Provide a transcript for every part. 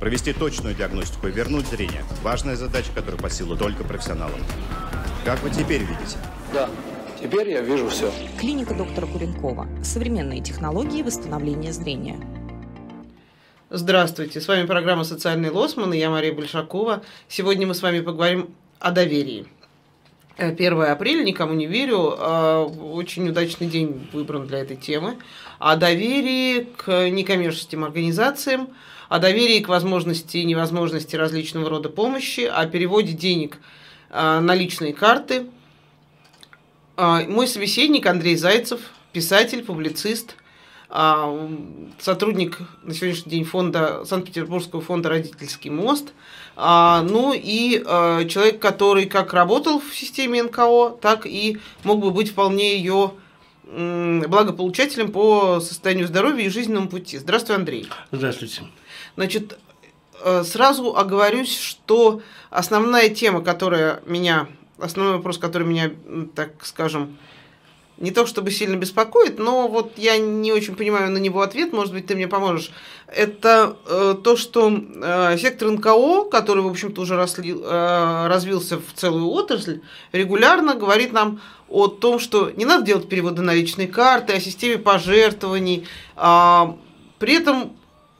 Провести точную диагностику и вернуть зрение – важная задача, которая по силу только профессионалам. Как вы теперь видите? Да, теперь я вижу все. Клиника доктора Куренкова. Современные технологии восстановления зрения. Здравствуйте, с вами программа «Социальный лоцман» и я Мария Большакова. Сегодня мы с вами поговорим о доверии. 1 апреля, никому не верю, очень удачный день выбран для этой темы. О доверии к некоммерческим организациям, о доверии к возможности и невозможности различного рода помощи, о переводе денег на личные карты. Мой собеседник Андрей Зайцев, писатель, публицист, сотрудник на сегодняшний день Санкт-Петербургского фонда «Родительский мост», ну и человек, который как работал в системе НКО, так и мог бы быть вполне ее благополучателем по состоянию здоровья и жизненному пути. Здравствуй, Андрей. Здравствуйте. Значит, сразу оговорюсь, что основной вопрос, который меня, так скажем, не то чтобы сильно беспокоит, но вот я не очень понимаю на него ответ, может быть, ты мне поможешь. Это то, что сектор НКО, который, в общем-то, уже развился в целую отрасль, регулярно говорит нам о том, что не надо делать переводы на личные карты, о системе пожертвований. При этом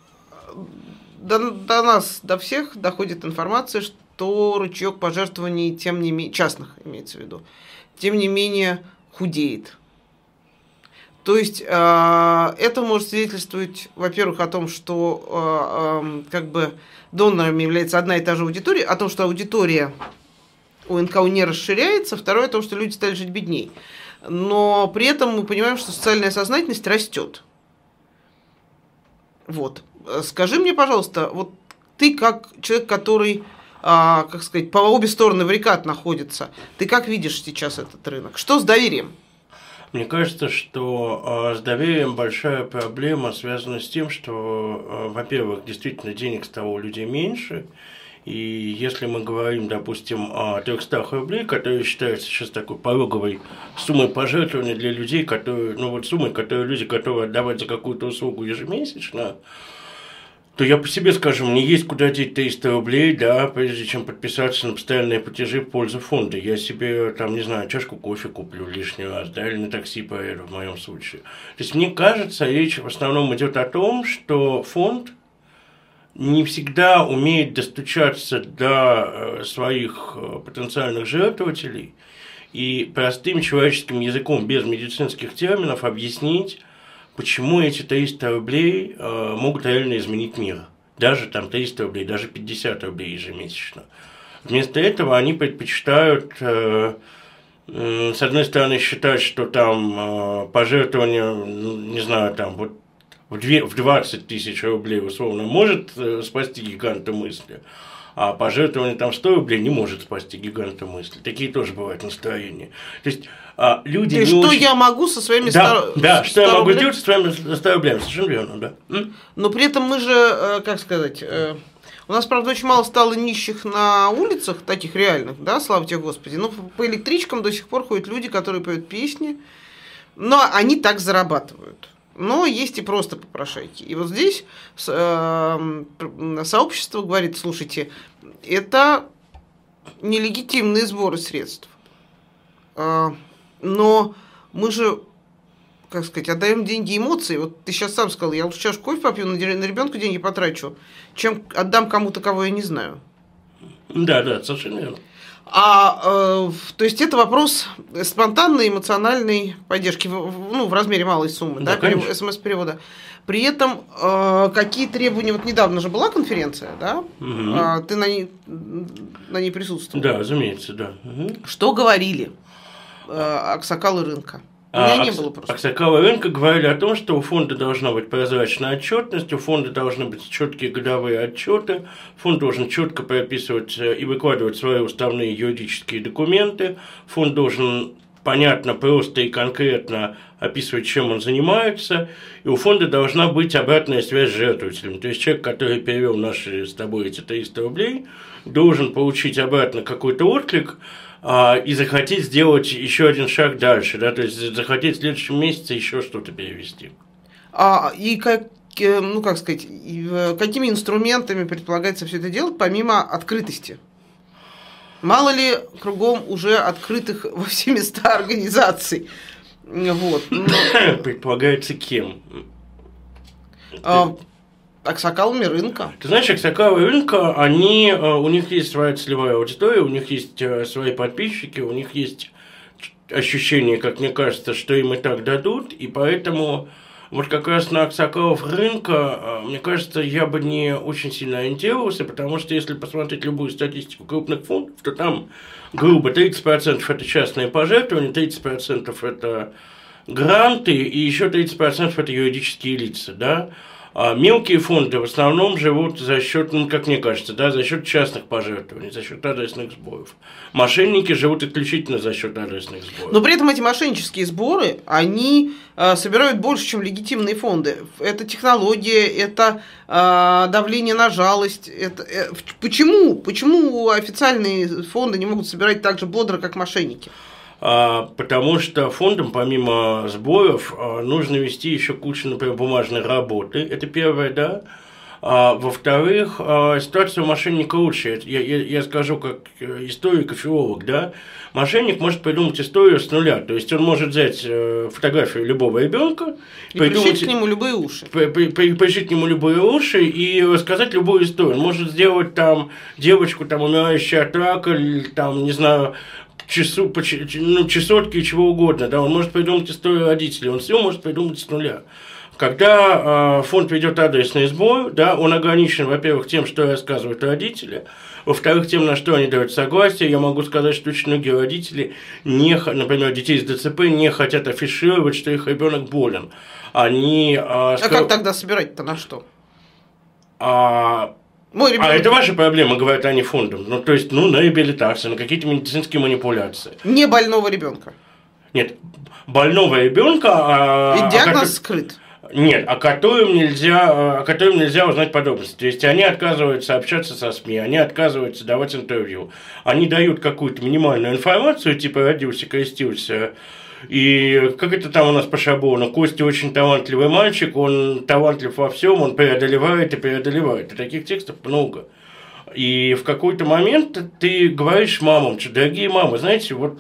до нас, до всех доходит информация, что ручеек пожертвований, тем не менее, частных имеется в виду, тем не менее, худеет. То есть это может свидетельствовать, во-первых, о том, что донорами является одна и та же аудитория, о том, что аудитория у НКО не расширяется, второе, о том, что люди стали жить бедней. Но при этом мы понимаем, что социальная сознательность растет. Вот. Скажи мне, пожалуйста, вот ты как человек, который, по обе стороны баррикад находится, ты как видишь сейчас этот рынок? Что с доверием? Мне кажется, что с доверием большая проблема связана с тем, что, во-первых, действительно денег стало у людей меньше, и если мы говорим, допустим, о 300 рублей, которые считаются сейчас такой пороговой суммой пожертвования для людей, суммой, которую люди готовы отдавать за какую-то услугу ежемесячно, то я по себе скажу, мне есть куда деть 300 рублей, да, прежде чем подписаться на постоянные платежи в пользу фонда. Я себе, чашку кофе куплю лишний раз, да, или на такси поеду в моем случае. То есть, мне кажется, речь в основном идет о том, что фонд не всегда умеет достучаться до своих потенциальных жертвователей и простым человеческим языком, без медицинских терминов, объяснить, почему эти 300 рублей могут реально изменить мир. Даже 300 рублей, даже 50 рублей ежемесячно. Вместо этого они предпочитают, с одной стороны, считать, что пожертвование, в 20 тысяч рублей условно может спасти гиганта мысли, а пожертвование 100 рублей не может спасти гиганта мысли. Такие тоже бывают настроения. То есть люди не что очень... я могу со своими 100 рублями? Да, что я могу делать со своими 100 рублями, совершенно верно, да. Но при этом мы же, у нас, правда, очень мало стало нищих на улицах, таких реальных, да, слава тебе Господи. Но по электричкам до сих пор ходят люди, которые поют песни, но они так зарабатывают. Но есть и просто попрошайки. И вот здесь сообщество говорит, слушайте, это нелегитимные сборы средств. Но мы же, отдаем деньги эмоции. Вот ты сейчас сам сказал, я лучше чашку кофе попью, на ребенка деньги потрачу, чем отдам кому-то, кого я не знаю. Да, совершенно верно. То есть это вопрос спонтанной эмоциональной поддержки в размере малой суммы, да, СМС-перевода. При этом какие требования, вот недавно же была конференция, да, угу. Ты на ней присутствовал. Да, разумеется, да. Угу. Что говорили аксакалы рынка? У меня не было просто. Аксакалы рынка говорили о том, что у фонда должна быть прозрачная отчетность, у фонда должны быть четкие годовые отчеты, фонд должен четко прописывать и выкладывать свои уставные юридические документы, фонд должен понятно, просто и конкретно описывать, чем он занимается, и у фонда должна быть обратная связь с жертвователем. То есть человек, который перевел наши с тобой эти 300 рублей, должен получить обратно какой-то отклик, и захотеть сделать еще один шаг дальше, да, то есть захотеть в следующем месяце еще что-то перевести. И ну, как сказать, какими инструментами предполагается все это делать, помимо открытости? Мало ли кругом уже открытых во все места организаций. Вот. Предполагается кем? Аксакалами рынка. Ты знаешь, аксакалы рынка, у них есть своя целевая аудитория, у них есть свои подписчики, у них есть ощущение, как мне кажется, что им и так дадут, и поэтому вот как раз на аксакалов рынка, мне кажется, я бы не очень сильно ориентировался, потому что если посмотреть любую статистику крупных фондов, то там грубо 30% это частные пожертвования, 30% это гранты и еще 30% это юридические лица, да. А мелкие фонды в основном живут за счет, ну, как мне кажется, да, за счет частных пожертвований, за счет адресных сборов. Мошенники живут исключительно за счет адресных сборов. Но при этом эти мошеннические сборы, они собирают больше, чем легитимные фонды. Это технология, это давление на жалость. Почему официальные фонды не могут собирать так же бодро, как мошенники? Потому что фондам, помимо сборов, нужно вести еще кучу, например, бумажной работы. Это первое, да. Во-вторых, ситуация у мошенника лучше. Я скажу как историк и филолог, да. Мошенник может придумать историю с нуля. То есть он может взять фотографию любого ребенка и пришить к нему любые уши. Пришить к нему любые уши и рассказать любую историю. Он может сделать там девочку, там, умирающую от рака, там, не знаю, чесотки и чего угодно, да, он может придумать историю родителей, он все может придумать с нуля. Когда фонд ведет адресный сбор, да, он ограничен, во-первых, тем, что рассказывают родители, во-вторых, тем, на что они дают согласие. Я могу сказать, что очень многие родители, например, детей с ДЦП, не хотят афишировать, что их ребенок болен. Они... как тогда собирать-то на что? Это ваша проблема, говорят они фондам. Ну, то есть, на реабилитацию, на какие-то медицинские манипуляции. Не больного ребенка. Нет, больного ребенка. И диагноз скрыт. Нет, о котором нельзя узнать подробности. То есть они отказываются общаться со СМИ, они отказываются давать интервью. Они дают какую-то минимальную информацию, типа родился, крестился. И как это там у нас по шаблону, Костя очень талантливый мальчик, он талантлив во всем, он преодолевает и преодолевает. И таких текстов много. И в какой-то момент ты говоришь мамам, что, дорогие мамы, знаете, вот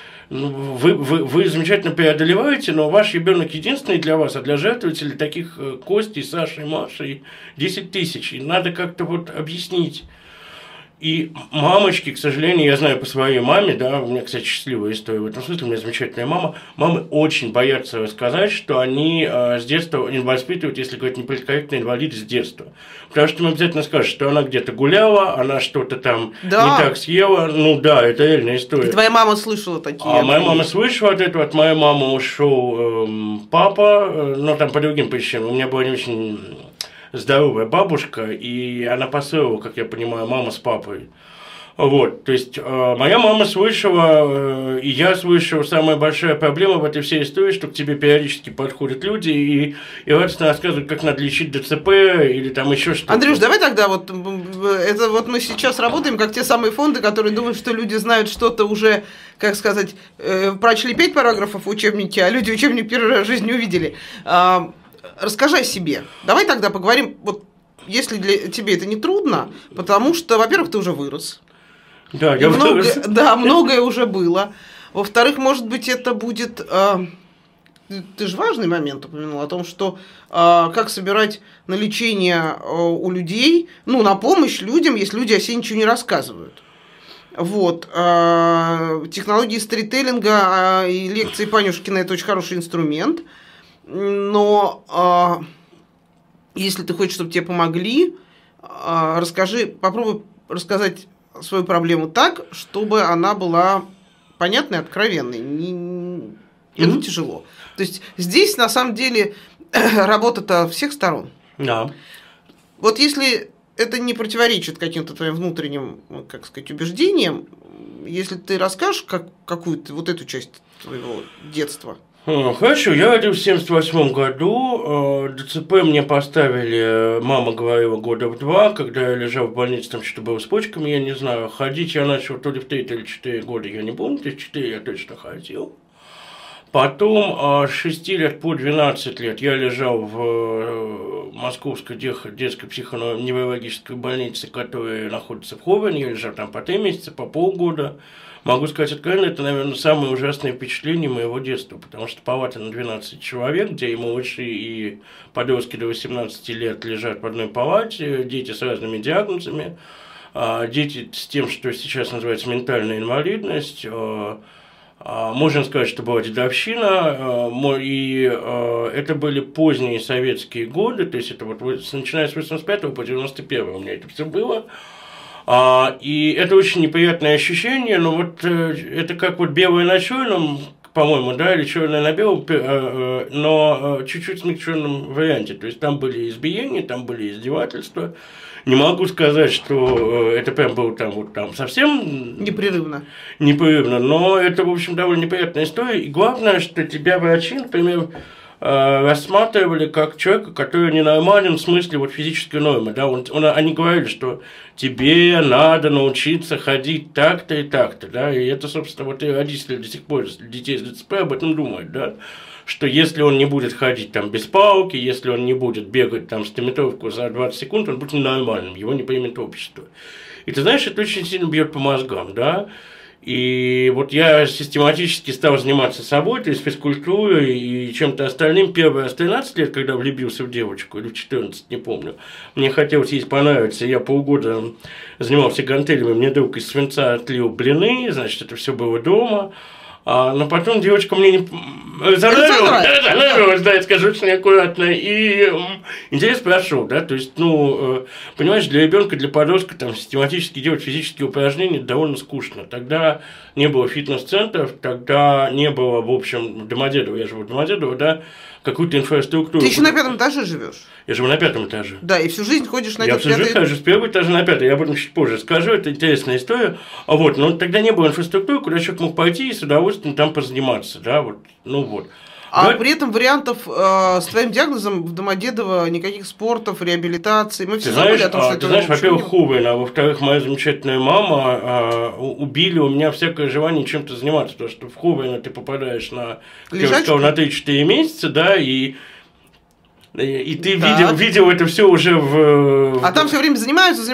вы замечательно преодолеваете, но ваш ребенок единственный для вас, а для жертвователей таких Кости, Саши, Маши 10 тысяч. И надо как-то вот объяснить. И мамочки, к сожалению, я знаю по своей маме, да, у меня, кстати, счастливая история в этом смысле, у меня замечательная мама, мамы очень боятся рассказать, что они с детства воспитывают, если говорить неполиткорректно, инвалид с детства. Потому что им обязательно скажут, что она где-то гуляла, она что-то там не так съела. Ну да, это реальная история. И твоя мама слышала такие? Моя мама слышала от этого, от моей мамы ушел папа, но там по другим причинам. У меня была не очень здоровая бабушка, и она поссорила, как я понимаю, мама с папой. Вот, то есть, моя мама слышала, и я слышал, самая большая проблема в этой всей истории, что к тебе периодически подходят люди и радостно рассказывают, как надо лечить ДЦП или там еще что-то. Андрюш, давай тогда это мы сейчас работаем, как те самые фонды, которые думают, что люди знают что-то уже, как сказать, прочли 5 параграфов в учебнике, а люди учебник первый раз в жизни увидели. Расскажи о себе. Давай тогда поговорим, вот если для тебе это не трудно, потому что, во-первых, ты уже вырос. Да, я вырос. Да, многое уже было. Во-вторых, может быть, это будет... Ты же важный момент упомянул о том, что как собирать на лечение у людей, на помощь людям, если люди о себе ничего не рассказывают. Вот. Технологии сторителлинга и лекции Панюшкина – это очень хороший инструмент. Но если ты хочешь, чтобы тебе помогли, попробуй рассказать свою проблему так, чтобы она была понятной, откровенной. Это тяжело. То есть здесь на самом деле работа-то всех сторон. Да. Вот если это не противоречит каким-то твоим внутренним, как сказать, убеждениям, если ты расскажешь какую-то вот эту часть твоего детства. Хорошо, я родился в 1978 году, ДЦП мне поставили, мама говорила, года в 2, когда я лежал в больнице, там что-то было с почками, я не знаю, ходить я начал то ли в 3 или 4 года, я не помню, то есть 4 я точно ходил. Потом с 6 лет по 12 лет я лежал в Московской детской психоневрологической больнице, которая находится в Ховрине. Я лежал там по 3 месяца, по полгода. Могу сказать откровенно, это, наверное, самое ужасное впечатление моего детства, потому что палата на 12 человек, где и малыши, и подростки до 18 лет лежат в одной палате, дети с разными диагнозами, дети с тем, что сейчас называется ментальная инвалидность. Можно сказать, что была дедовщина, и это были поздние советские годы, то есть это вот начиная с 85 по 91 у меня это все было. И это очень неприятное ощущение, но вот это как вот белое на черном, по-моему, да, или черное на белом, но чуть-чуть в смягченном варианте. То есть там были избиения, там были издевательства. Не могу сказать, что это прям было там, вот там совсем Непрерывно, но это, в общем, довольно неприятная история. И главное, что тебя врачи, например, рассматривали как человека, который ненормален в смысле вот физической нормы. Да? Они говорили, что тебе надо научиться ходить так-то и так-то. Да? И это, собственно, вот и родители до сих пор детей с ДЦП об этом думают. Да? Что если он не будет ходить там без палки, если он не будет бегать там 100-метровку за 20 секунд, он будет ненормальным, его не примет общество. И ты знаешь, это очень сильно бьет по мозгам, да. И вот я систематически стал заниматься собой, то есть физкультурой и чем-то остальным. Первый раз 13 лет, когда влюбился в девочку, или в 14, не помню, мне хотелось ей понравиться, я полгода занимался гантелями, мне друг из свинца отлил блины, значит, это все было дома. Но потом девочка мне не занравилась, да, я скажу очень аккуратно, и интерес прошел, да, то есть, понимаешь, для ребенка, для подростка там систематически делать физические упражнения довольно скучно. Тогда не было фитнес-центров, тогда не было, в общем, Домодедово, я живу в Домодедово, да, какую-то инфраструктуру. Ты еще на 5-м этаже живешь? Я живу на 5-м этаже. Да, и всю жизнь ходишь на 5-й. Я всю жизнь хожу с 1-го этажа на 5-й, я об этом чуть позже скажу, это интересная история. Но тогда не было инфраструктуры, куда человек мог пойти и с удовольствием там позаниматься, да, вот, при этом вариантов с твоим диагнозом в Домодедово никаких спортов, реабилитации. Мы все забыли о том, что это... Ты знаешь, во-первых, Ховрин, а во-вторых, моя замечательная мама убили у меня всякое желание чем-то заниматься, потому что в Ховрин ты попадаешь на 3-4 месяца, да, и ты видел это все уже А там все время занимаются,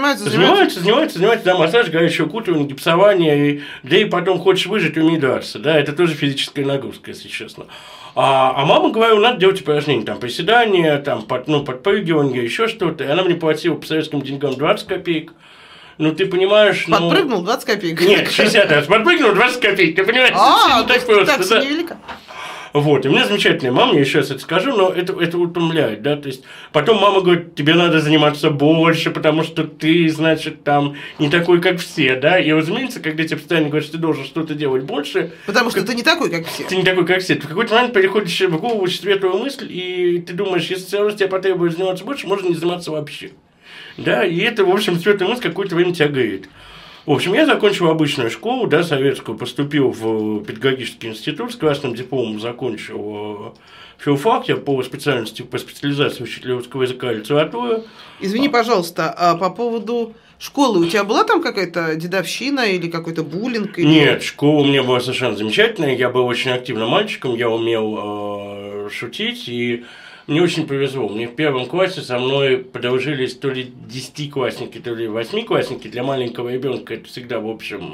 да, массаж, горячее укутывание, гипсование, да и потом хочешь выжить, умей драться, да, это тоже физическая нагрузка, если честно. А мама говорила, надо делать упражнения, там, приседания, там, подпрыгивание, еще что-то, и она мне платила по советским деньгам 20 копеек. Ты понимаешь... Подпрыгнул 20 копеек? Нет, 60 раз, подпрыгнул 20 копеек, ты понимаешь, это так просто, так да? Невелика. Вот, и у меня замечательная мама, я сейчас это скажу, но это утомляет, да, то есть, потом мама говорит, тебе надо заниматься больше, потому что ты, значит, там, не такой, как все, да, и, разумеется, когда тебе постоянно говорят, что ты должен что-то делать больше... Потому что ты не такой, как все. Ты не такой, как все, ты в какой-то момент переходишь в голову светлую мысль, и ты думаешь, если все равно тебе потребуется заниматься больше, можно не заниматься вообще, да, и это, в общем, светлая мысль какое-то время тебя греет. В общем, я закончил обычную школу, да, советскую, поступил в педагогический институт, с красным дипломом закончил филфак, я по специальности, по специализации учителя русского языка и литературы. Извини, пожалуйста, а по поводу школы, у тебя была там какая-то дедовщина или какой-то буллинг? Или... Нет, школа у меня была совершенно замечательная, я был очень активным мальчиком, я умел шутить, и мне очень повезло. Мне в 1 классе со мной подружились то ли 10-классники, то ли 8-классники. Для маленького ребенка это всегда, в общем,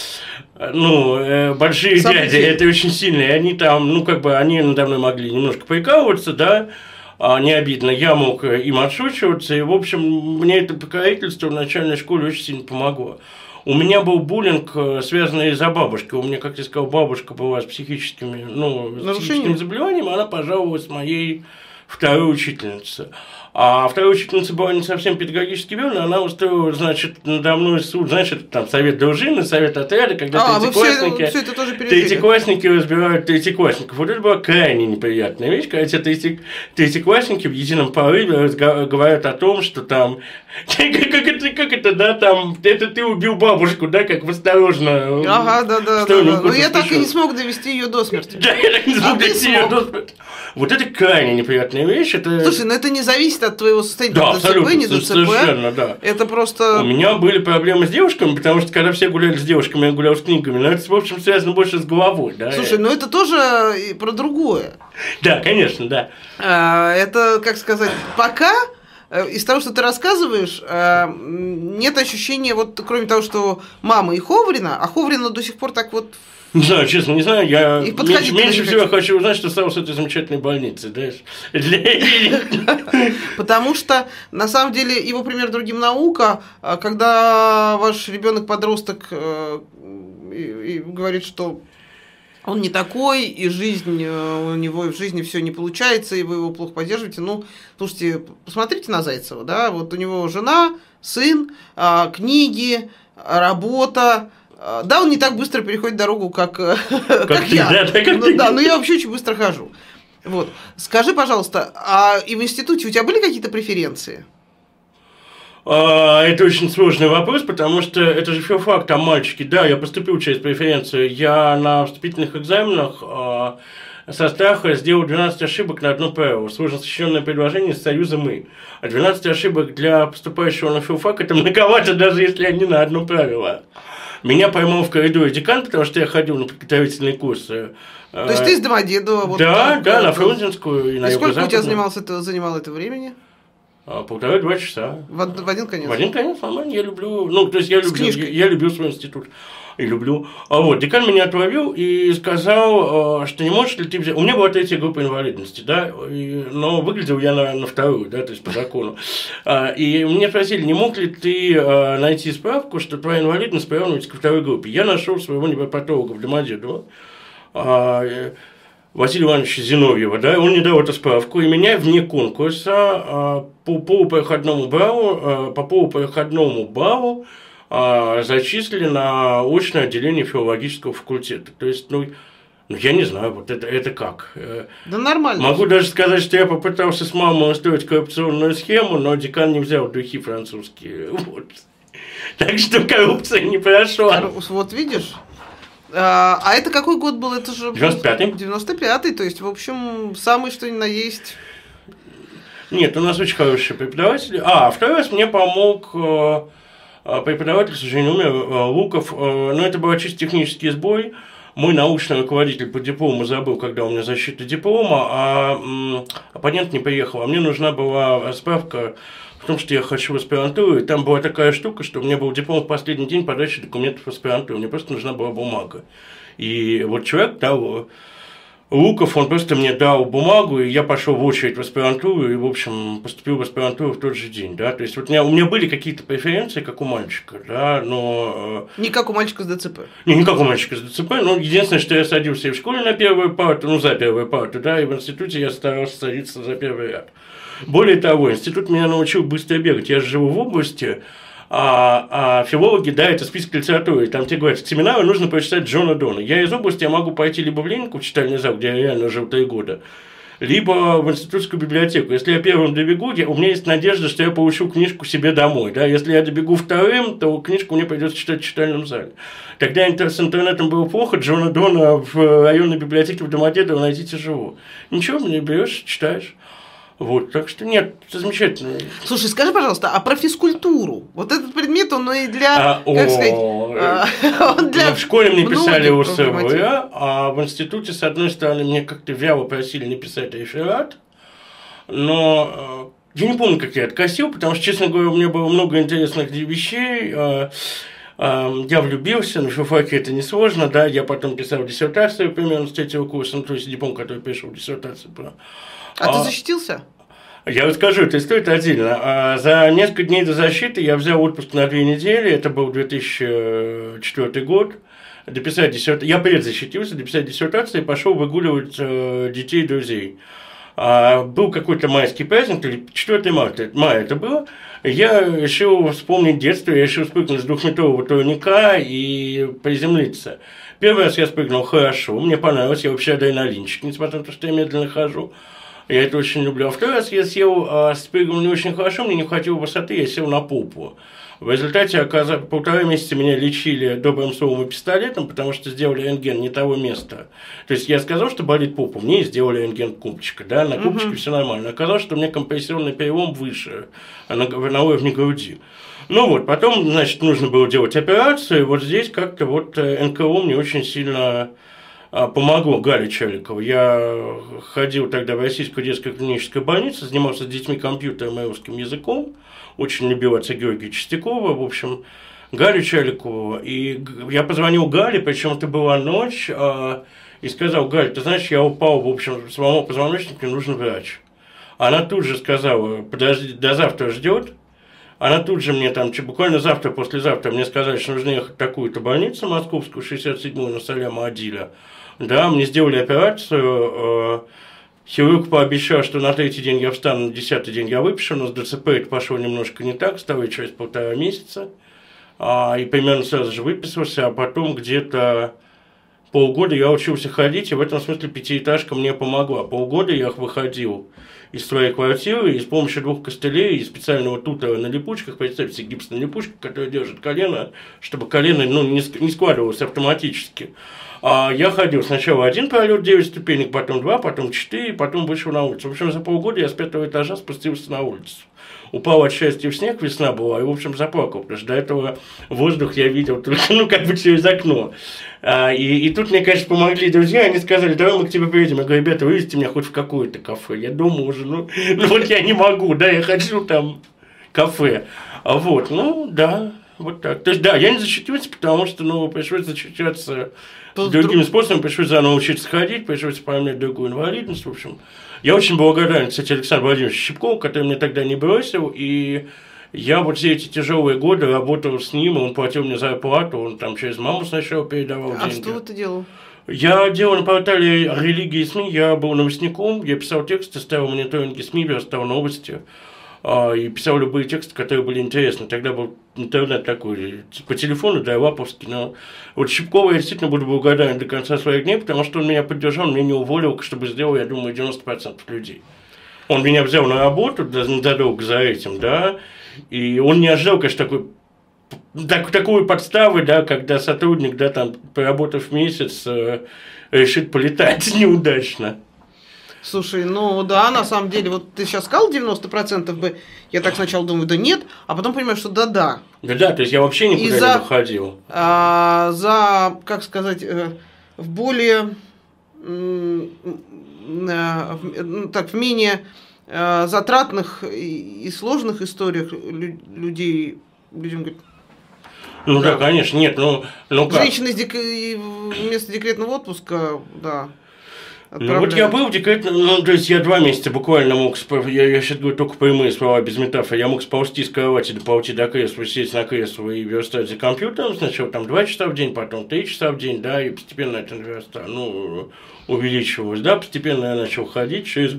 большие дяди. Это очень сильно. И они там, они надо мной могли немножко прикалываться, да, не обидно. Я мог им отшучиваться. И, в общем, мне это покровительство в начальной школе очень сильно помогло. У меня был буллинг, связанный из-за бабушки. У меня, как я сказал, бабушка была с психическим заболеванием, она пожаловалась моей второй учительнице. А вторая учительница была не совсем педагогически верная, она устроила, значит, надо мной суд, значит, там совет дружины, совет отряда, когда третьеклассники разбирают третьеклассников. Вот это была крайне неприятная вещь, когда третьеклассники в едином порыве говорят о том, что там, как это, да, там, это ты убил бабушку, да, как осторожно. Ага, да. Но я так и не смог довести ее до смерти. Да, я так и не смог довести ее до смерти. Вот это крайне неприятная вещь. Слушай, но это не зависит зависит от твоего состояния. Да, ДЦП, абсолютно, не ДЦП. совершенно, да. Это просто... У меня были проблемы с девушками, потому что когда все гуляли с девушками, я гулял с книгами, но это, в общем, связано больше с головой, да. Слушай, ну это тоже и про другое. Да, конечно, да. Это, как сказать, пока из того, что ты рассказываешь, нет ощущения, вот кроме того, что мама и Ховрина, а Ховрина до сих пор так вот... Не знаю, честно, не знаю, я И подходить меньше не всего хочу. хочу узнать, что стало с этой замечательной больницей, знаешь. Потому что, на самом деле, его пример другим наука, когда ваш ребенок-подросток и говорит, что он не такой, и жизнь у него в жизни все не получается, и вы его плохо поддерживаете. Ну, слушайте, посмотрите на Зайцева, да, вот у него жена, сын, книги, работа. Да, он не так быстро переходит дорогу, как ты, я. да, как ты. Да, но я вообще очень быстро хожу. Вот. Скажи, пожалуйста, а и в институте у тебя были какие-то преференции? Это очень сложный вопрос, потому что это же филфак, там мальчики. Да, я поступил через преференцию. Я на вступительных экзаменах со страха сделал 12 ошибок на одно правило. Сложно сочиненное предложение с союза «мы». А 12 ошибок для поступающего на филфак – это многовато, даже если они на одно правило. Меня поймал в коридоре декан, потому что я ходил на подготовительные курсы. То есть ты из Домодедова? Вот да, так, да, на Фрунзенскую и на И сколько у тебя Юго-Западную. занимало это времени? 1,5-2 часа. В один конец? В один конец, нормально, я люблю, ну, то есть я люблю свой институт. И люблю. Вот, декан меня отловил и сказал, что не можешь ли ты взять... У меня была 3-я группа инвалидности, да, но выглядел я на 2-ю, да, то есть по закону. И мне спросили, не мог ли ты найти справку, что твоя инвалидность приравнивается ко 2-й группе. Я нашел своего невропатолога в Домодедово, Василия Ивановича Зиновьева, да, он мне дал эту справку, и меня вне конкурса по полупроходному баллу зачислили на очное отделение филологического факультета. То есть, ну я не знаю, вот это как. Да нормально. Могу даже сказать, что я попытался с мамой устроить коррупционную схему, но декан не взял духи французские. Вот. Так что коррупция не прошла. Вот видишь? А это какой год был? Это же 95-й. 95-й, то есть, в общем, самый что ни на есть. Нет, у нас очень хорошие преподаватели. Второй раз мне помог преподаватель, к сожалению, умер, Луков. Но это был чисто технический сбой. Мой научный руководитель по диплому забыл, когда у меня защита диплома, а оппонент не приехал. А мне нужна была справка в том, что я хочу в аспирантуру. И там была такая штука, что у меня был диплом в последний день подачи документов в аспирантуру. Мне просто нужна была бумага. И вот человек дал... Луков, он просто мне дал бумагу, и я пошел в очередь в аспирантуру, и, в общем, поступил в аспирантуру в тот же день, да, то есть вот у меня были какие-то преференции, как у мальчика, да, но... Не как у мальчика с ДЦП. Не как у мальчика с ДЦП, но единственное, что я садился и в школе на первую парту, за первую парту, да, и в институте я старался садиться за первый ряд. Более того, институт меня научил быстро бегать, я живу в области, а филологи, да, это список литературы, там тебе говорят, семинары нужно прочитать Джона Дона. Я из области, я могу пойти либо в Ленинку, в читальный зал, где я реально жил 3 года, либо в институтскую библиотеку. Если я первым добегу, у меня есть надежда, что я получу книжку себе домой. Да? Если я добегу вторым, то книжку мне придется читать в читальном зале. Тогда с интернетом было плохо, Джона Дона в районной библиотеке в Домодедово найти тяжело. Ничего, мне берешь, читаешь. Вот, так что нет, это замечательно. Слушай, скажи, пожалуйста, а про физкультуру? Вот этот предмет, он и для, как сказать, он для в школе мне писали многих УСВ, а в институте, с одной стороны, мне как-то вяло просили написать реферат, но я не помню, как я откосил, потому что, честно говоря, у меня было много интересных вещей. Я влюбился, на филфаке это несложно, да, я потом писал диссертацию примерно с 3-го курса, ну, то есть диплом, который пришел в диссертацию. А ты защитился? Я расскажу эту историю отдельно. За несколько дней до защиты я взял отпуск на 2 недели, это был 2004 год, дописать диссертацию, я предзащитился, дописать диссертацию и пошел выгуливать детей и друзей. Был какой-то майский праздник, или 4 мая это было, я решил вспомнить детство, я решил спрыгнуть с 2-метрового турника и приземлиться. Первый раз я спрыгнул хорошо, мне понравилось, я вообще адреналинчик, несмотря на то, что я медленно хожу. Я это очень люблю. А второй раз я сел с спрыгом не очень хорошо, мне не хватило высоты, я сел на попу. В результате, полтора месяца меня лечили добрым словом и пистолетом, потому что сделали рентген не того места. То есть я сказал, что болит попа, мне сделали рентген купчика, да, на купчике все нормально. Оказалось, что у меня компрессионный перелом выше, на уровне груди. Ну вот, потом, значит, нужно было делать операцию, и вот здесь как-то вот НКО мне очень сильно помогло, Галя Чаликова. Я ходил тогда в Российскую детскую клиническую больницу, занимался с детьми компьютером и русским языком, очень любил отца Георгия Чистякова, в общем, Галю Чаликову. И я позвонил Гале, причем это была ночь, и сказал: Галь, ты знаешь, я упал, в общем, с самого позвоночника, нужен врач. Она тут же сказала: подожди, до завтра ждет. Она тут же мне там, буквально завтра, послезавтра мне сказали, что нужно ехать в такую-то больницу московскую, 67-ю, на Саляма Адиля. Да, мне сделали операцию, хирург пообещал, что на третий день я встану, на 10-й день я выпишу, но с ДЦП это пошло немножко не так, стало через полтора месяца, и примерно сразу же выписался, а потом где-то полгода я учился ходить, и в этом смысле пятиэтажка мне помогла. Полгода я выходил из своей квартиры и с помощью 2 костылей и специального тутора на липучках, представьте себе гипс на липучках, который держит колено, чтобы колено не складывалось автоматически. Я ходил сначала 1 пролет 9 ступенек, потом 2, потом 4, потом вышел на улицу. В общем, за полгода я с 5-го этажа спустился на улицу. Упал от счастья в снег, весна была, и, в общем, заплакал, потому что до этого воздух я видел только, через окно. И тут мне, конечно, помогли друзья, они сказали: давай мы к тебе приедем. Я говорю: ребята, вывезите меня хоть в какое-то кафе, я дома уже, вот я не могу, да, я хочу там кафе. Вот, да, вот так. То есть, да, я не защитился, потому что, пришлось защищаться другим способом, пришлось заново учиться ходить, пришлось оформлять другую инвалидность, в общем. Я очень благодарен, кстати, Александру Владимировичу Щипкову, который меня тогда не бросил, и я вот все эти тяжелые годы работал с ним, он платил мне зарплату, он там через маму сначала передавал деньги. А что ты делал? Я делал на портале религии и СМИ, я был новостником, я писал тексты, ставил мониторинги СМИ, верстал новости, и писал любые тексты, которые были интересны. Тогда был интернет такой, по телефону, да, лаповский, но вот Щипкова я действительно буду благодарен до конца своих дней, потому что он меня поддержал, он меня не уволил, чтобы сделал, я думаю, 90% людей. Он меня взял на работу задолго за этим, да, и он не ожидал, конечно, такую подставу, да, когда сотрудник, да, там, поработав месяц, решит полетать неудачно. Слушай, да, на самом деле, вот ты сейчас сказал 90% бы, я так сначала думаю, да нет, а потом понимаю, что да-да. Да-да, то есть я вообще никуда не выходил. Как сказать, в более, в менее затратных и сложных историях людям говорят: да, конечно, нет, как? Женщины вместо декретного отпуска, да. Вот я был в декретном, то есть я 2 месяца буквально мог, я сейчас говорю только прямые слова, без метафор, я мог сползти с кровати, доползти до кресла, сесть на кресло и верстать за компьютером, сначала там 2 часа в день, потом 3 часа в день, да, и постепенно это увеличивалось, да, постепенно я начал ходить, через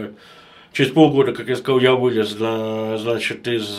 полгода, как я сказал, я вылез, значит, из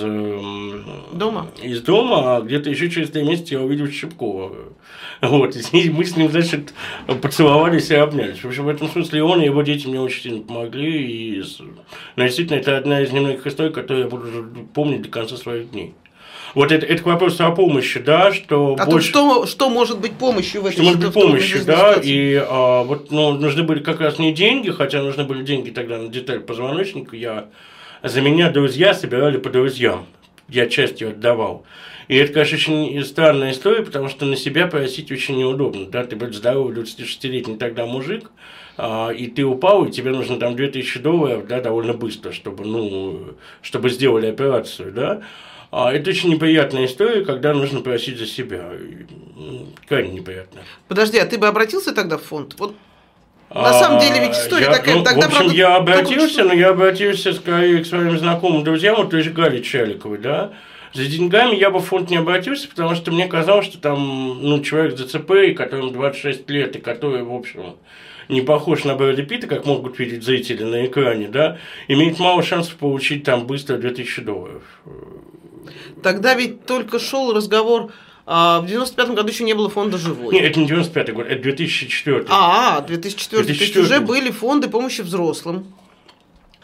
дома, а где-то еще через 3 месяца я увидел Щипкова. Вот, и мы с ним, значит, поцеловались и обнялись. В общем, в этом смысле он и его дети мне очень сильно помогли. И, действительно, это одна из немногих историй, которую я буду помнить до конца своих дней. Вот это вопрос о помощи, да, что больше... Тут что может быть помощью в этой ситуации? Что может быть помощью, да, и нужны были как раз не деньги, хотя нужны были деньги тогда на деталь позвоночника, за меня друзья собирали по друзьям, я часть ее отдавал. И это, конечно, очень странная история, потому что на себя просить очень неудобно, да, ты будешь здоровый 26-летний тогда мужик, и ты упал, и тебе нужно там $2000, да, довольно быстро, чтобы сделали операцию, да. Это очень неприятная история, когда нужно просить за себя. Крайне неприятно. Подожди, а ты бы обратился тогда в фонд? Вот на самом деле ведь история такая. В общем, я обратился, но я обратился скорее к своим знакомым друзьям, вот той же Гале Чаликовой, да. За деньгами я бы в фонд не обратился, потому что мне казалось, что там человек с ДЦП, которому 26 лет, и который, в общем, не похож на Брэда Питта, как могут видеть зрители на экране, да, имеет мало шансов получить там быстро $2000. Тогда ведь только шел разговор, в 95-м году еще не было фонда «Живой». Нет, это не 95-й год, это 2004. 2004. То есть уже были фонды помощи взрослым.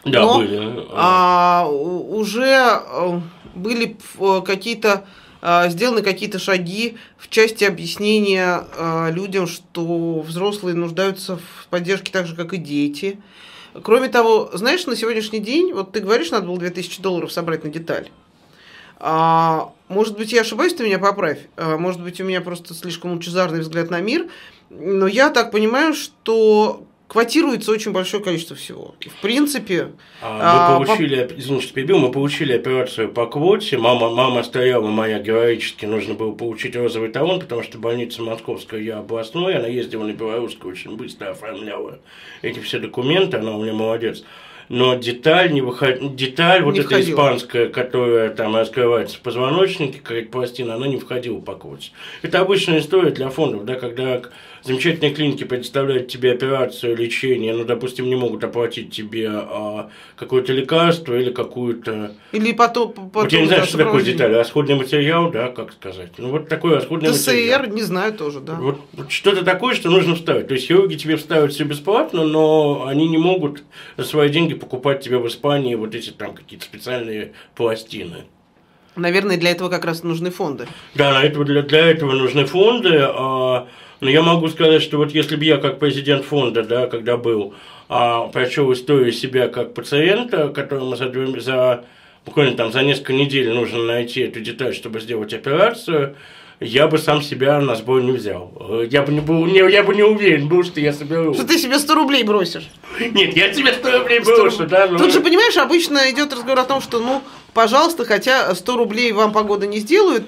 Да, но были. уже были какие-то сделаны какие-то шаги в части объяснения людям, что взрослые нуждаются в поддержке так же, как и дети. Кроме того, знаешь, на сегодняшний день, вот ты говоришь, надо было $2000 собрать на деталь. Может быть, я ошибаюсь, ты меня поправь. Может быть, у меня просто слишком лучезарный взгляд на мир. Но я так понимаю, что квотируется очень большое количество всего. И в принципе... Мы получили, извините, перебил, мы получили операцию по квоте. Мама стояла моя героически, нужно было получить розовый талон, потому что больница московская, я областной, она ездила на белорусскую, очень быстро оформляла эти все документы, она у меня молодец. Но деталь вот эта испанская, которая там раскрывается в позвоночнике, как пластина, она не входила по квоте. Это обычная история для фондов, да, когда замечательные клиники предоставляют тебе операцию, лечение, ну, допустим, не могут оплатить тебе какое-то лекарство или какую-то... Или потом вот я не знаю, что такое деталь, расходный материал, да, как сказать. Ну, вот такой расходный материал. ТСР, не знаю тоже, да. Вот что-то такое, что нужно вставить. То есть хирурги тебе вставят все бесплатно, но они не могут за свои деньги покупать тебе в Испании вот эти там какие-то специальные пластины. Наверное, для этого как раз нужны фонды. Да, для этого нужны фонды. Но я могу сказать, что вот если бы я как президент фонда, да, когда был, прочел историю себя как пациента, которому буквально там за несколько недель нужно найти эту деталь, чтобы сделать операцию, я бы сам себя на сбор не взял. Я бы не уверен был, что я соберу. Что ты себе 100 рублей бросишь? Нет, я тебе 100 рублей брошу, да. Тут же, понимаешь, обычно идет разговор о том, что, ну, пожалуйста, хотя 100 рублей вам погода не сделают,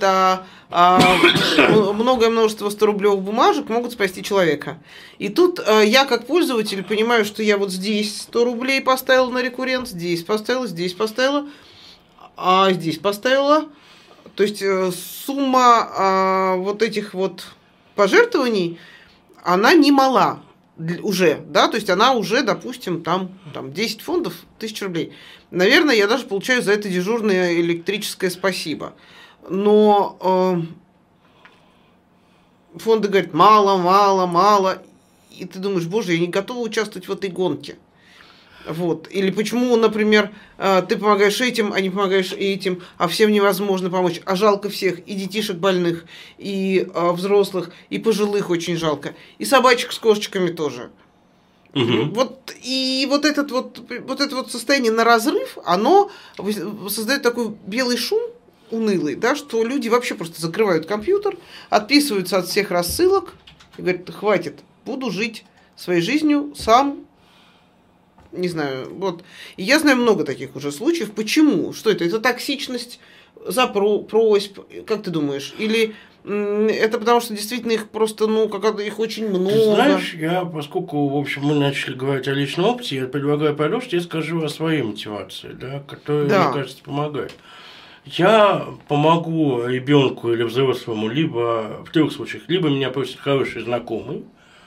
многое множество 100-рублевых бумажек могут спасти человека. И тут я, как пользователь, понимаю, что я вот здесь 100 рублей поставила на рекуррент, здесь поставила, а здесь поставила. То есть сумма вот этих вот пожертвований, она не мала уже, да, то есть она уже, допустим, там 10 фондов, 1000 рублей. Наверное, я даже получаю за это дежурное электрическое спасибо. Но фонды говорят, мало, и ты думаешь, боже, я не готова участвовать в этой гонке. Вот. Или почему, например, ты помогаешь этим, а не помогаешь этим, а всем невозможно помочь, а жалко всех, и детишек больных, и взрослых, и пожилых очень жалко, и собачек с кошечками тоже. Угу. Вот это состояние на разрыв, оно создает такой белый шум унылый, да, что люди вообще просто закрывают компьютер, отписываются от всех рассылок и говорят, хватит, буду жить своей жизнью сам. Не знаю, вот. И я знаю много таких уже случаев. Почему? Что это? Это токсичность просьб, как ты думаешь? Или это потому, что действительно их просто, их очень много? Ты знаешь, поскольку, в общем, мы начали говорить о личном опыте, я предлагаю продолжить, я скажу о своей мотивации, да, которая, мне кажется, помогает. Я помогу ребенку или взрослому либо в 3 случаях, либо меня просит хороший знакомый,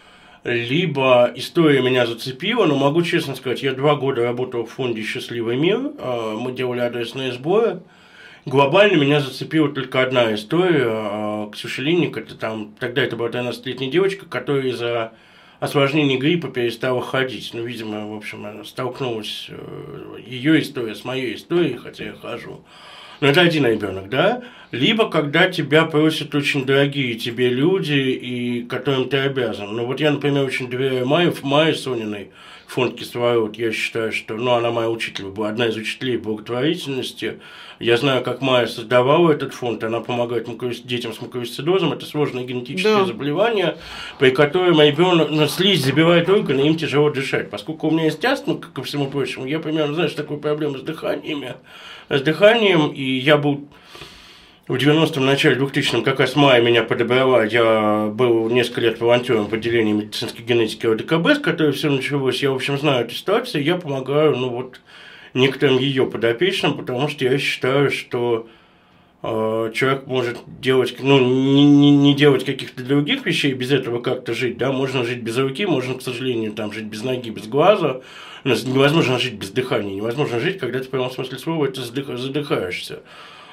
либо история меня зацепила, но могу честно сказать, я 2 года работал в фонде «Счастливый мир», мы делали адресные сборы. Глобально меня зацепила только одна история, Ксюша Линник, тогда это была 13-летняя девочка, которая из-за осложнений гриппа перестала ходить. Ну, видимо, в общем, столкнулась ее история с моей историей, хотя я хожу. Но это один ребенок, да? Либо когда тебя просят очень дорогие тебе люди, и которым ты обязан. Ну вот я, например, очень доверяю Майе Сониной, фонд «Кислород». Я считаю, что она моя учитель, была одна из учителей благотворительности. Я знаю, как Майя создавала этот фонд. Она помогает детям с муковисцидозом. Это сложное генетическое заболевание, при котором ребенок, слизь забивает органы, им тяжело дышать. Поскольку у меня есть астма, ко всему прочему, я примерно знаю, что такое проблема с дыханием, и я был в 90-м, начале 2000-м, как раз Майя меня подобрала, я был несколько лет волонтером в отделении медицинской генетики ОДКБ, с которой все началось, я, в общем, знаю эту ситуацию, я помогаю, некоторым ее подопечным, потому что я считаю, что человек может делать, не делать каких-то других вещей, без этого как-то жить, да, можно жить без руки, можно, к сожалению, жить без ноги, без глаза, невозможно жить без дыхания, невозможно жить, когда ты в прямом смысле слова это задыхаешься.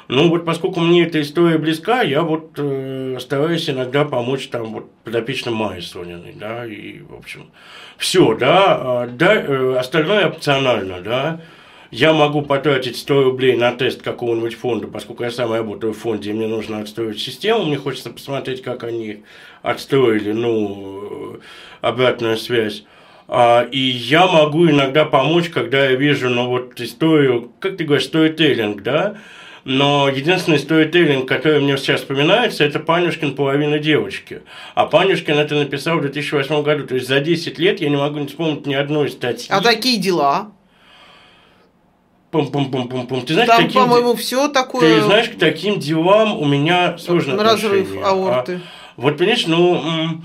Ну, вот поскольку мне эта история близка, я вот стараюсь иногда помочь там вот подопечным Майи Сониной, да, и, в общем, все, да, остальное опционально, да. Я могу потратить 100 рублей на тест какого-нибудь фонда, поскольку я сам работаю в фонде, и мне нужно отстроить систему, мне хочется посмотреть, как они отстроили, ну, обратную связь. И я могу иногда помочь, когда я вижу, ну, вот историю, как ты говоришь, сторителлинг, да, но единственный сторителлинг, который мне сейчас вспоминается, это Панюшкин «Половина девочки». А Панюшкин это написал в 2008 году, то есть за 10 лет я не могу не вспомнить ни одной статьи. А такие дела? Пум-пум-пум-пум-пум. Ты знаешь, там, по-моему, все такое... Ты знаешь, к таким делам у меня сложно отношение. Разрыв аорты. Вот, понимаешь, ну,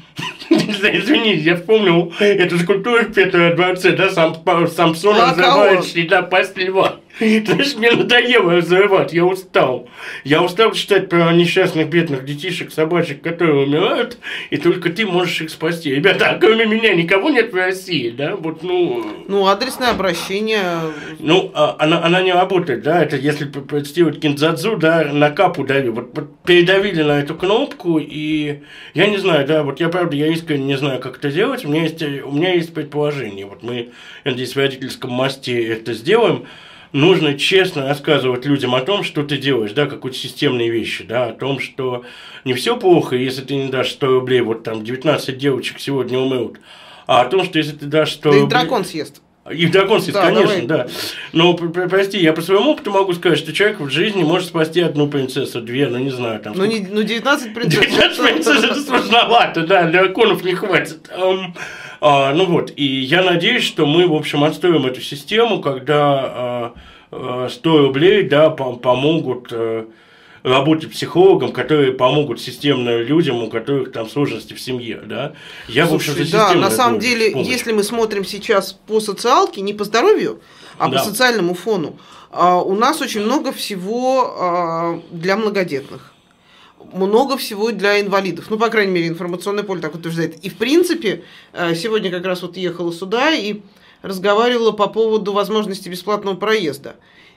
извини, я вспомнил эту скульптуру в Петровом дворце, да, Самсон разрывает шлита пасть льва. Знаешь, мне надоело разрывать, я устал. Я устал читать про несчастных бедных детишек, собачек, которые умирают, и только ты можешь их спасти. Ребята, а кроме меня никого нет в России, да? Вот, ну... Ну, адресное обращение... Ну, она не работает, да, это если процитировать Киндзадзу, да, на капу дави. Вот передавили на эту кнопку, и я не знаю, да, вот я, правда, я искренне не знаю, как это делать, у меня есть предположение. Вот мы, я надеюсь, в родительском мосте это сделаем. Нужно честно рассказывать людям о том, что ты делаешь, да, какие-то системные вещи, да, о том, что не все плохо, если ты не дашь 100 рублей, вот там 19 девочек сегодня умрут, а о том, что если ты дашь 100 рублей... Да и дракон съест. И дракон съест, да, конечно, давай. Да. Но, прости, я по своему опыту могу сказать, что человек в жизни может спасти одну принцессу, две, ну, не знаю, там... Ну, 19 принцесс. 19 принцесс, это сложновато, да, драконов не хватит. Ну вот, и я надеюсь, что мы, в общем, отстроим эту систему, когда 100 рублей, да, помогут работать психологам, которые помогут системно людям, у которых там сложности в семье, да. Я, слушай, в общем, за да, на самом деле, помощь. если мы смотрим сейчас по социалке, не по здоровью, а по социальному фону, у нас очень много всего для многодетных. Много всего для инвалидов. Ну, по крайней мере, информационное поле так утверждает. И, в принципе, сегодня как раз вот ехала сюда и разговаривала по поводу возможности бесплатного проезда.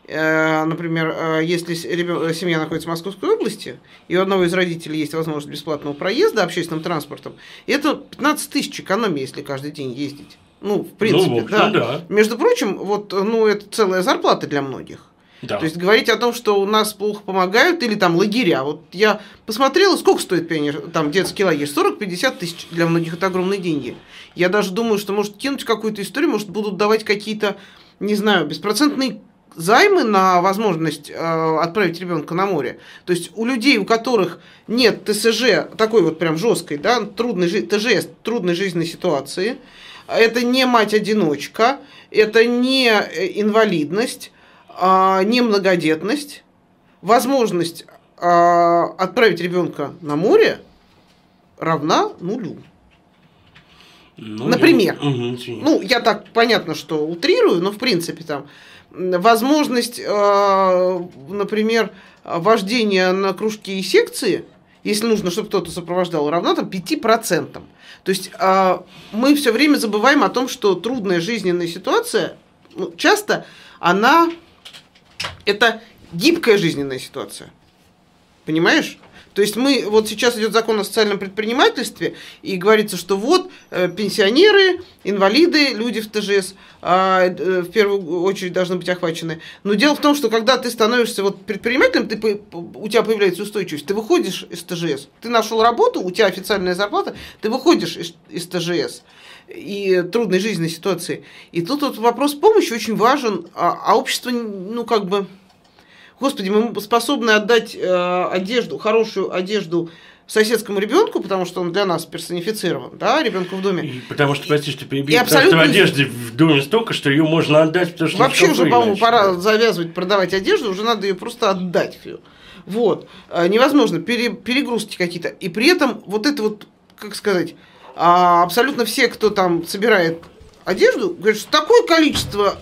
Например, если семья находится в Московской области, и у одного из родителей есть возможность бесплатного проезда общественным транспортом, это 15 тысяч экономии, если каждый день ездить. Ну, в принципе, ну, в общем, да. Между прочим, вот, ну, это целая зарплата для многих. Да. То есть говорить о том, что у нас плохо помогают, или там лагеря. Вот я посмотрела, сколько стоит там детский лагерь. 40-50 тысяч, для многих это огромные деньги. Я даже думаю, что может кинуть какую-то историю, может будут давать какие-то, не знаю, беспроцентные займы на возможность отправить ребенка на море. То есть у людей, у которых нет ТСЖ, такой вот прям жесткой, да, ТЖС, трудной жизненной ситуации, это не мать-одиночка, это не инвалидность, не многодетность, возможность отправить ребенка на море равна нулю. Ну, например. Ну, я так понятно, что утрирую, но в принципе там возможность, например, вождения на кружки и секции, если нужно, чтобы кто-то сопровождал, равна там 5%. То есть мы все время забываем о том, что трудная жизненная ситуация, ну, часто она... Это гибкая жизненная ситуация. Понимаешь? То есть мы, вот сейчас идет закон о социальном предпринимательстве, и говорится, что вот пенсионеры, инвалиды, люди в ТЖС в первую очередь должны быть охвачены. Но дело в том, что когда ты становишься вот предпринимателем, у тебя появляется устойчивость, ты выходишь из ТЖС, ты нашел работу, у тебя официальная зарплата, ты выходишь из ТЖС и трудной жизненной ситуации. И тут вот вопрос помощи очень важен, а общество, ну как бы... Господи, мы способны отдать одежду, хорошую одежду соседскому ребенку, потому что он для нас персонифицирован, да, ребенку в доме. И потому что, прости, что перебью, потому что одежды в доме столько, что ее можно отдать, потому что... Вообще уже, по-моему, пора завязывать, продавать одежду, уже надо ее просто отдать. Вот. Невозможно, перегрузки какие-то. И при этом вот это вот, как сказать, абсолютно все, кто там собирает одежду, говорят, что такое количество...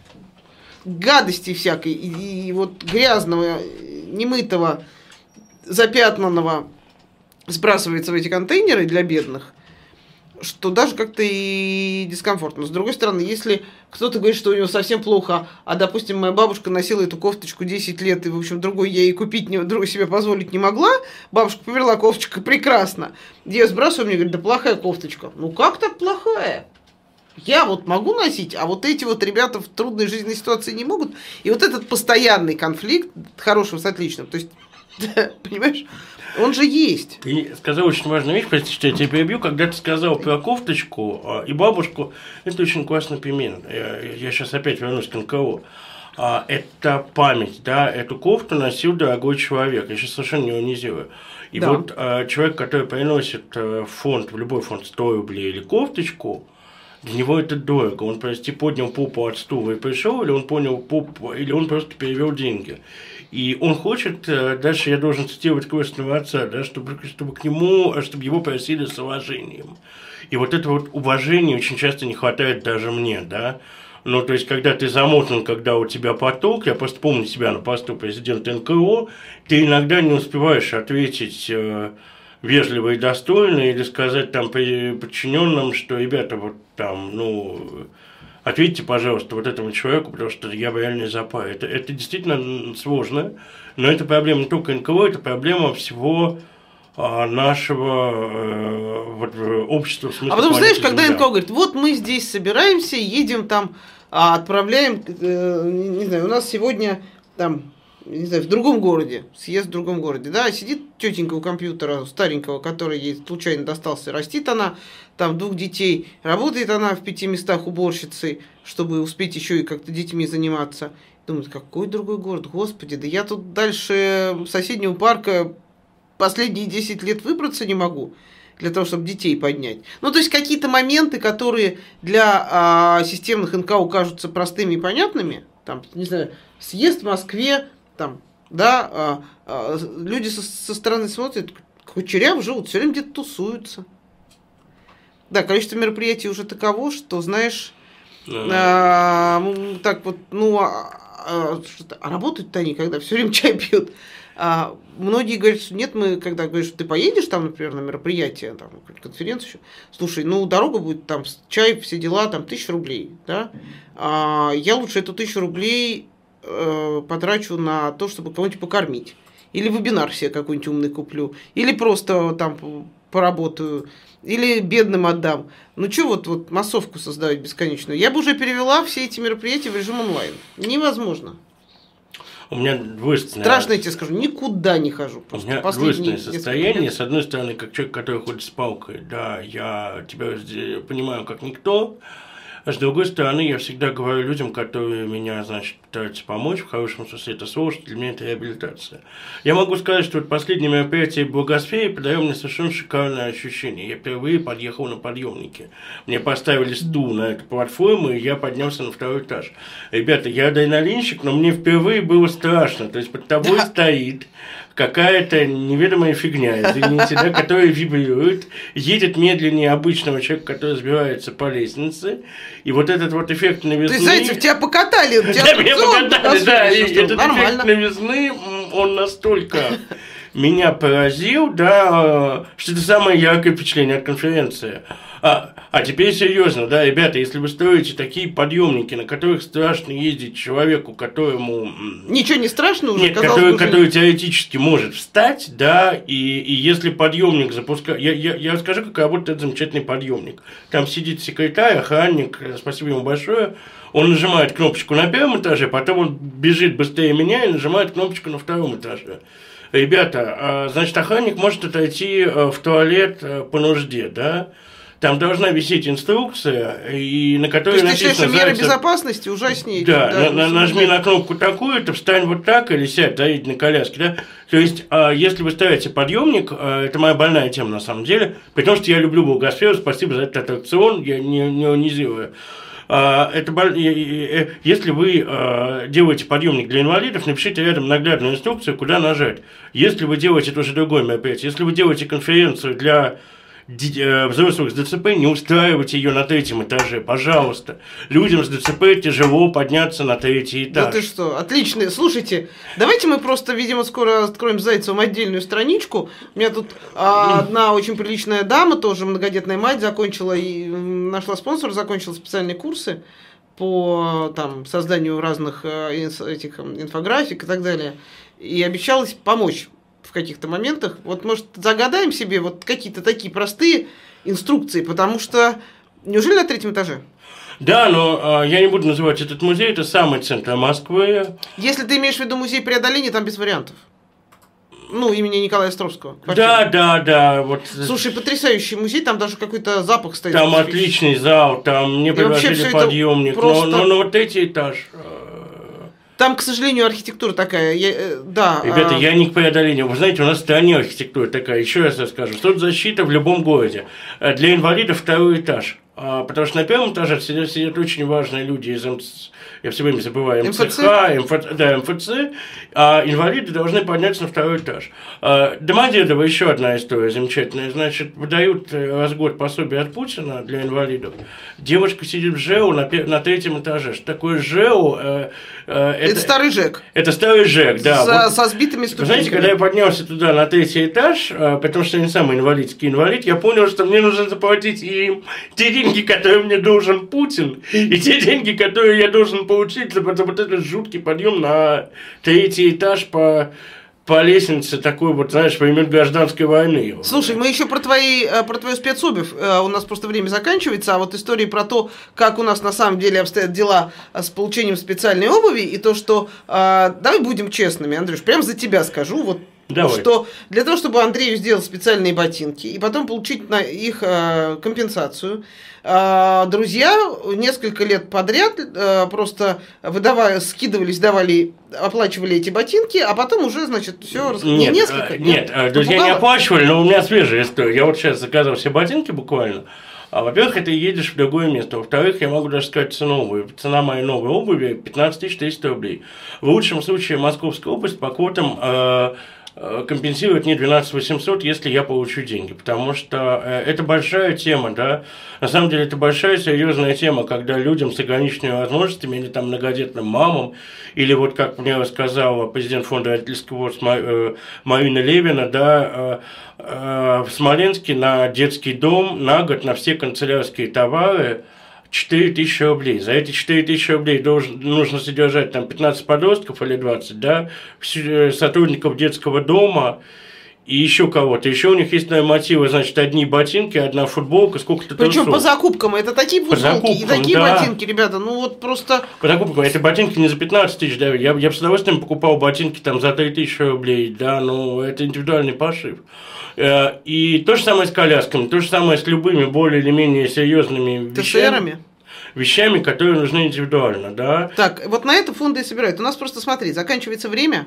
гадости всякой, и вот грязного, немытого, запятнанного сбрасывается в эти контейнеры для бедных. что даже как-то и дискомфортно. С другой стороны, если кто-то говорит, что у него совсем плохо, а, допустим, моя бабушка носила эту кофточку 10 лет, и, в общем, другой я ей купить, другой себе позволить не могла, бабушка повела, кофточка прекрасно. Я ее сбрасываю, мне говорит, да плохая кофточка. Ну, как так плохая? Я вот могу носить, а вот эти вот ребята в трудной жизненной ситуации не могут. И вот этот постоянный конфликт хорошего с отличным, то есть, понимаешь, он же есть. Ты сказал очень важную вещь, прости, что я тебя перебью, когда ты сказал про кофточку и бабушку, это очень классный пример. Я сейчас опять вернусь к НКО. Это память, да, эту кофту носил дорогой человек, я сейчас совершенно не иронизирую. И да. Вот человек, который приносит в фонд, в любой фонд 100 рублей или кофточку, для него это дорого. Он, прости, поднял попу от стула и пришел, или он понял попу, или он просто перевел деньги. И он хочет, дальше я должен цитировать крестного отца, да, чтобы к нему, чтобы его просили с уважением. И вот это вот уважение очень часто не хватает даже мне, да. Ну, то есть, когда ты замотан, когда у тебя поток, я просто помню себя на посту президента НКО, ты иногда не успеваешь ответить вежливо и достойно или сказать там подчиненным, что, ребята, вот там, ну, ответьте, пожалуйста, вот этому человеку, потому что я в реальной запаре. Это действительно сложно, но это проблема не только НКО, это проблема всего нашего вот, общества. В смысле, а потом, знаешь, когда земля. НКО говорит, вот мы здесь собираемся, едем там, отправляем, не знаю, у нас сегодня там, не знаю, в другом городе, съезд в другом городе, да, сидит тетенька у компьютера старенького, который ей случайно достался, растит она, там 2 детей, работает она в 5 местах уборщицей, чтобы успеть еще и как-то детьми заниматься. Думает, какой другой город, господи, да я тут дальше соседнего парка последние 10 лет выбраться не могу для того, чтобы детей поднять. Ну, то есть, какие-то моменты, которые для системных НКО кажутся простыми и понятными, там, не знаю, съезд в Москве, там, да, люди со стороны смотрят, кучеряв живут, все время где-то тусуются. Да, количество мероприятий уже таково, что, знаешь, так вот, ну, а работают-то они, когда все время чай пьют. Многие говорят, что нет, мы, когда говоришь, что ты поедешь там, например, на мероприятие, там, конференцию, слушай, ну, дорога будет, там, чай, все дела, там, 1000 рублей, да, я лучше эту 1000 рублей потрачу на то, чтобы кого-нибудь покормить, или вебинар себе какой-нибудь умный куплю, или просто там поработаю, или бедным отдам. Ну, что вот массовку создавать бесконечную? Я бы уже перевела все эти мероприятия в режим онлайн. Невозможно. У меня двойственное... Страшно, я тебе скажу, никуда не хожу. У меня двойственное состояние. С одной стороны, как человек, который ходит с палкой, да, я тебя понимаю как никто. А с другой стороны, я всегда говорю людям, которые меня, значит, пытаются помочь, в хорошем смысле это слово, что для меня это реабилитация. Я могу сказать, что вот последнее мероприятие в Благосфере подарило мне совершенно шикарное ощущение. Я впервые подъехал на подъемнике. Мне поставили стул на эту платформу, и я поднялся на 2-й этаж. Ребята, я адреналинщик, но мне впервые было страшно. То есть под тобой стоит какая-то неведомая фигня, извините, да, которая вибрирует, едет медленнее обычного человека, который сбирается по лестнице, и вот этот вот эффект новизны... Ты, Зайцев, тебя покатали, да, меня покатали, да, и этот эффект новизны, он настолько меня поразил, да, что это самое яркое впечатление от конференции. А теперь серьезно, да, ребята, если вы строите такие подъемники, на которых страшно ездить человеку, которому... Ничего не страшно уже? Нет, который теоретически может встать, да, и если подъемник запускает... Я расскажу, как работает этот замечательный подъемник. Там сидит секретарь, охранник, спасибо ему большое, он нажимает кнопочку на 1-м этаже, потом он бежит быстрее меня и нажимает кнопочку на 2-м этаже. Ребята, значит, охранник может отойти в туалет по нужде, да? Там должна висеть инструкция, и на которой написано... То есть, ты считаешь, меры безопасности ужаснее? Да, нажми на кнопку такую-то, встань вот так, или сядь, доедь на коляске, да? То есть, если вы ставите подъемник, это моя больная тема на самом деле, потому что я люблю Благосферу, спасибо за этот аттракцион, я не ионизирую. Если вы делаете подъемник для инвалидов, напишите рядом наглядную инструкцию, куда нажать. Если вы делаете, это уже другое мероприятие, если вы делаете конференцию для взрослых с ДЦП, не устраивайте ее на 3-м этаже, пожалуйста. Людям с ДЦП тяжело подняться на 3-й этаж. Да ты что, отлично. Слушайте, давайте мы просто, видимо, скоро откроем с Зайцевым отдельную страничку. У меня тут одна очень приличная дама, тоже многодетная мать, закончила и нашла спонсора, закончила специальные курсы по там, созданию разных этих инфографик и так далее. И обещалась помочь в каких-то моментах. Вот, может, загадаем себе вот какие-то такие простые инструкции, потому что неужели на 3-м этаже? Да, но я не буду называть этот музей, это самый центр Москвы. Если ты имеешь в виду музей преодоления, там без вариантов. Ну, имени Николая Островского. Да. Вот. Слушай, потрясающий музей, там даже какой-то запах стоит. Там отличный зал, там мне предложили подъемник, просто... но вот 3-й этаж... Там, к сожалению, архитектура такая, да. Ребята, я не к преодолению. Вы знаете, у нас в стране архитектура такая. Еще раз расскажу. Соцзащита в любом городе. Для инвалидов 2-й этаж. Потому что на 1-м этаже сидят очень важные люди из я все время забываю, МЦХ, МФЦ, а инвалиды должны подняться на 2-й этаж. Домодедово еще одна история замечательная. Значит, выдают раз в год пособие от Путина для инвалидов. Девушка сидит в ЖЭУ на 3-м этаже. Что такое ЖЭУ? Это старый ЖЭК. Это старый ЖЭК, да. Со сбитыми ступеньками. Знаете, когда я поднялся туда на 3-й этаж, потому что я не самый инвалидский инвалид, я понял, что мне нужно заплатить им те деньги, которые мне должен Путин, и те деньги, которые я должен получить за вот этот жуткий подъем на 3-й этаж по лестнице такой вот, знаешь, времен гражданской войны. Слушай, мы еще про твою спецобувь, у нас просто время заканчивается, а вот истории про то, как у нас на самом деле обстоят дела с получением специальной обуви, и то, что, давай будем честными, Андрюш, прям за тебя скажу, вот. Давай. Что для того, чтобы Андрею сделать специальные ботинки и потом получить на их компенсацию, друзья несколько лет подряд просто скидывались, оплачивали эти ботинки, а потом уже, значит, все... Нет, друзья не оплачивали, но у меня свежая история. Я вот сейчас заказал все ботинки буквально. Во-первых, это едешь в другое место. Во-вторых, я могу даже сказать цену обуви. Цена моей новой обуви 15 300 рублей. В лучшем случае Московская область по квотам компенсирует мне 12 800, если я получу деньги, потому что это большая тема, да, на самом деле это большая серьезная тема, когда людям с ограниченными возможностями или там многодетным мамам, или вот как мне рассказала президент фонда родительского возраста Марина Левина, да, в Смоленске на детский дом на год на все канцелярские товары 4000 рублей. За эти 4000 рублей нужно содержать там 15 подростков или 20, да, сотрудников детского дома и еще кого-то. Еще у них есть нормативы, значит, одни ботинки, одна футболка, сколько-то трусов. Причем по закупкам, это такие футболки и такие ботинки, ребята, ну вот просто... По закупкам, эти ботинки не за 15 тысяч, да, я бы с удовольствием покупал ботинки там за 3000 рублей, да, но это индивидуальный пошив. И то же самое с колясками, то же самое с любыми более или менее серьезными вещами, которые нужны индивидуально, да. Так, вот на это фонды и собирают. У нас просто, смотри, заканчивается время.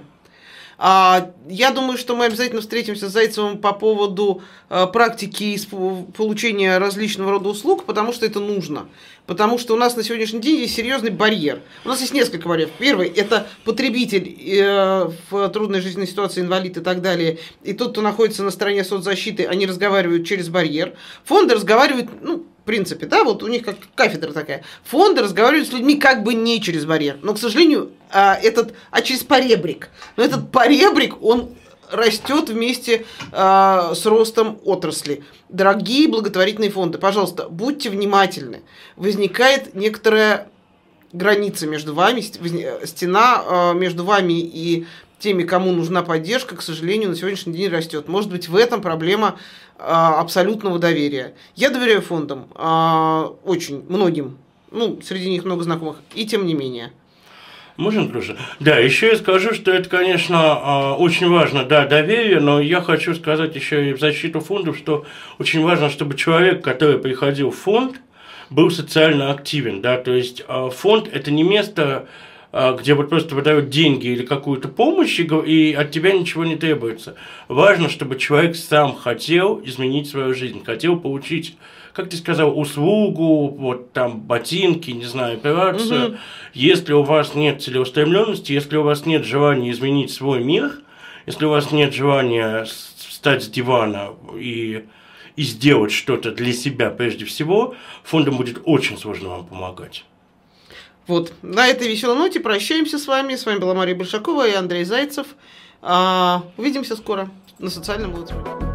Я думаю, что мы обязательно встретимся с Зайцевым по поводу практики получения различного рода услуг, потому что это нужно. Потому что у нас на сегодняшний день есть серьезный барьер. У нас есть несколько барьеров. Первый – это потребитель в трудной жизненной ситуации, инвалид и так далее. И тот, кто находится на стороне соцзащиты, они разговаривают через барьер. Фонды разговаривают, в принципе, да, вот у них как кафедра такая. Фонды разговаривают с людьми как бы не через барьер. Но, к сожалению, через поребрик. Но этот поребрик, он растет вместе с ростом отрасли. Дорогие благотворительные фонды, пожалуйста, будьте внимательны. Возникает некоторая граница между вами, стена между вами и теми, кому нужна поддержка, к сожалению, на сегодняшний день растет. Может быть, в этом проблема абсолютного доверия. Я доверяю фондам очень многим, среди них много знакомых, и тем не менее. Можно тоже? Да, еще я скажу, что это, конечно, очень важно, да, доверие, но я хочу сказать еще и в защиту фондов, что очень важно, чтобы человек, который приходил в фонд, был социально активен, да, то есть фонд – это не место, где вот просто выдают деньги или какую-то помощь, и от тебя ничего не требуется. Важно, чтобы человек сам хотел изменить свою жизнь, хотел получить, как ты сказал, услугу, вот там ботинки, не знаю, операцию. Угу. Если у вас нет целеустремленности, если у вас нет желания изменить свой мир, если у вас нет желания встать с дивана и и сделать что-то для себя прежде всего, фондам будет очень сложно вам помогать. Вот, на этой веселой ноте прощаемся с вами. С вами была Мария Большакова и Андрей Зайцев. Увидимся скоро на социальном лоцмане.